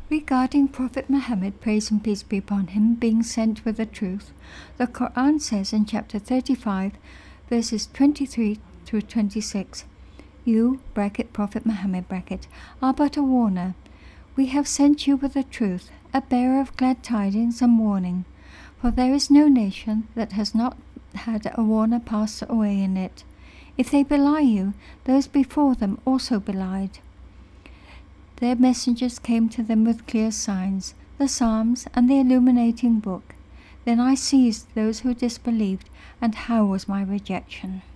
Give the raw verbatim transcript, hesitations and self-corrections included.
Regarding Prophet Muhammad, praise and peace be upon him, being sent with the truth, the Quran says in chapter thirty-five, verses twenty-three through twenty-six, "You, bracket Prophet Muhammad, bracket, are but a warner. We have sent you with the truth, a bearer of glad tidings and warning. For there is no nation that has not had a warner pass away in it. If they belie you, those before them also belied. Their messengers came to them with clear signs, the Psalms and the illuminating book. Then I seized those who disbelieved, and how was my rejection?"